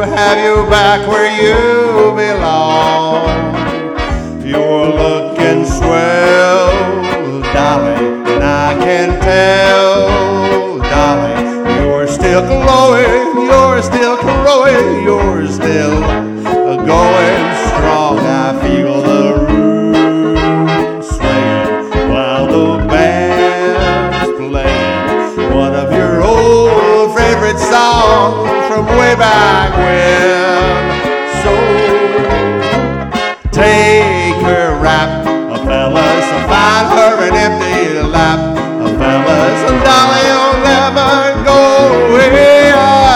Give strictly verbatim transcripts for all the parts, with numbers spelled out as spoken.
have you back where you belong. You're looking swell, darling, and I can tell, darling, you're still glowing, you're still growing, you're still going strong. I feel the room swaying while the band's playing one of your old favorite songs from way back when. So take her rap, fellas, find her an empty lap, fellas, and darling, you'll never go away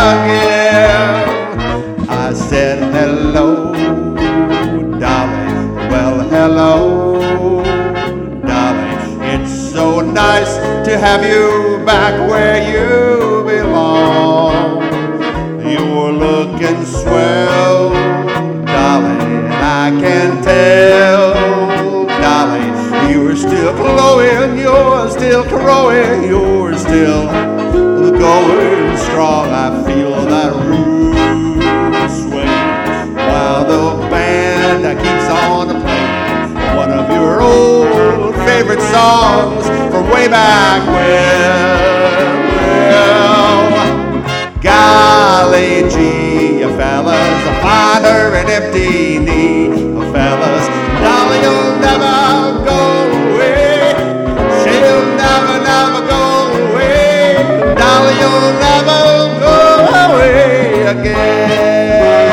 again. I said hello, darling, well hello, darling, it's so nice to have you back where you belong. You're looking swell, darling, and I can tell, darling, you're still glowing, you're still growing, you're still going strong. I feel that room swing while the band keeps on playing one of your old favorite songs from way back when. Well, golly gee, you fellas, find her an empty knee, fellas, darling, you'll never go away. She'll never, never go away. Darling, you'll never go away again.